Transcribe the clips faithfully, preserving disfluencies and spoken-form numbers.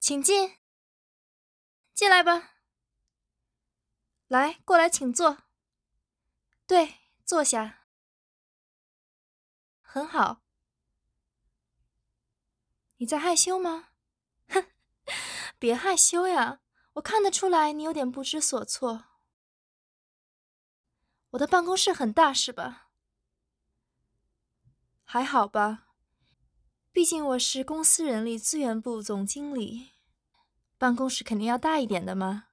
请进，进来吧。来，过来请坐。对，坐下。很好。你在害羞吗？哼，别害羞呀，我看得出来你有点不知所措。我的办公室很大是吧？还好吧，毕竟我是公司人力资源部总经理，办公室肯定要大一点的嘛。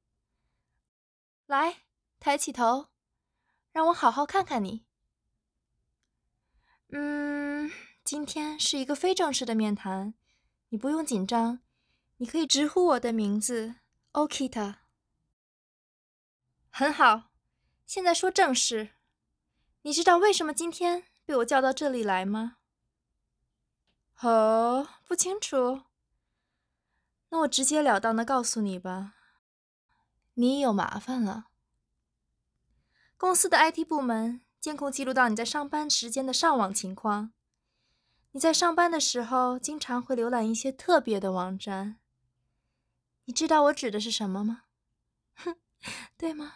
来，抬起头，让我好好看看你。嗯，今天是一个非正式的面谈，你不用紧张，你可以直呼我的名字 Okita。很好，现在说正事。你知道为什么今天被我叫到这里来吗？哦，不清楚。那我直截了当的告诉你吧，你有麻烦了。公司的 I T 部门监控记录到你在上班时间的上网情况。你在上班的时候经常会浏览一些特别的网站。你知道我指的是什么吗？哼，对吗？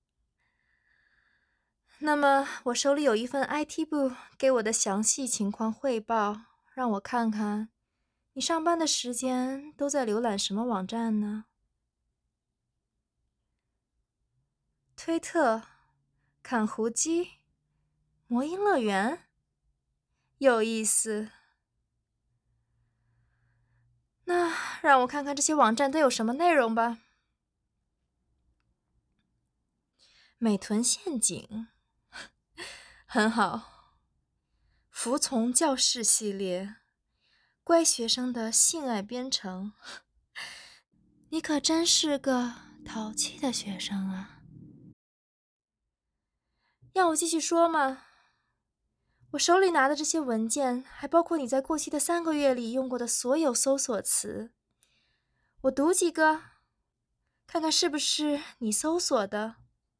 那么我手里有一份 I T 部给我的详细情况汇报，让我看看你上班的时间都在浏览什么网站呢？推特、砍胡姬、魔音乐园，有意思。那让我看看这些网站都有什么内容吧。美臀陷阱，很好。服从教室系列，乖学生的性爱编程，你可真是个淘气的学生啊！要我继续说吗？我手里拿的这些文件，还包括你在过去的三个月里用过的所有搜索词。我读几个，看看是不是你搜索的。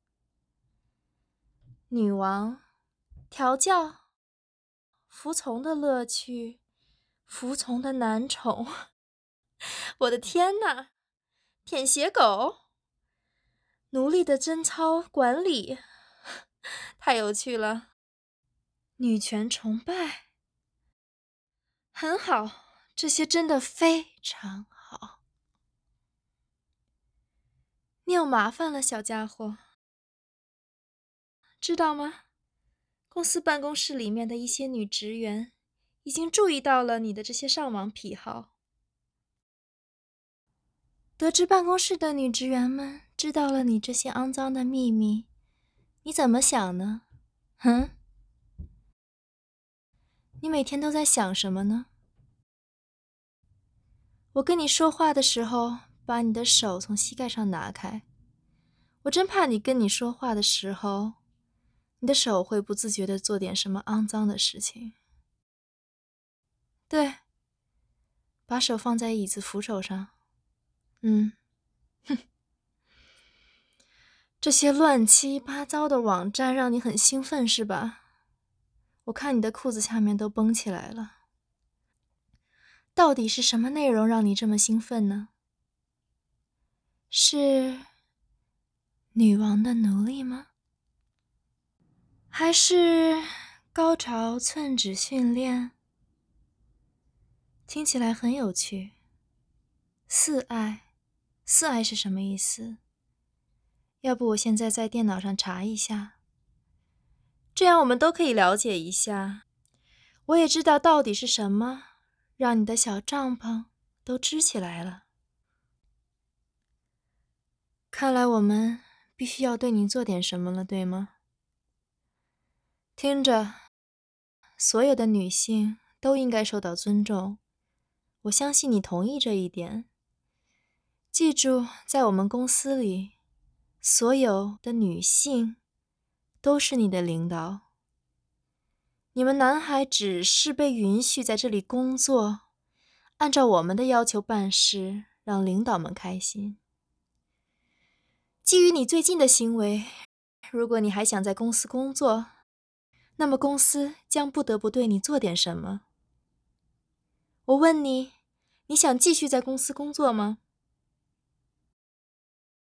女王，调教，服从的乐趣，服从的男宠。我的天哪！舔鞋狗，奴隶的贞操管理，太有趣了。女权崇拜，很好，这些真的非常好。你有麻烦了，小家伙，知道吗？公司办公室里面的一些女职员已经注意到了你的这些上网癖好。得知办公室的女职员们知道了你这些肮脏的秘密，你怎么想呢？哼？你每天都在想什么呢？我跟你说话的时候，把你的手从膝盖上拿开。我真怕你跟你说话的时候，你的手会不自觉地做点什么肮脏的事情。对，把手放在椅子扶手上。嗯，哼，这些乱七八糟的网站让你很兴奋是吧？我看你的裤子下面都绷起来了。到底是什么内容让你这么兴奋呢？是女王的奴隶吗？还是高潮寸指训练？听起来很有趣。四爱，四爱是什么意思？要不我现在在电脑上查一下，这样我们都可以了解一下。我也知道到底是什么让你的小帐篷都支起来了。看来我们必须要对你做点什么了，对吗？听着，所有的女性都应该受到尊重，我相信你同意这一点。记住，在我们公司里，所有的女性都是你的领导。你们男孩只是被允许在这里工作，按照我们的要求办事，让领导们开心。基于你最近的行为，如果你还想在公司工作，那么公司将不得不对你做点什么。我问你， 你想继续在公司工作吗？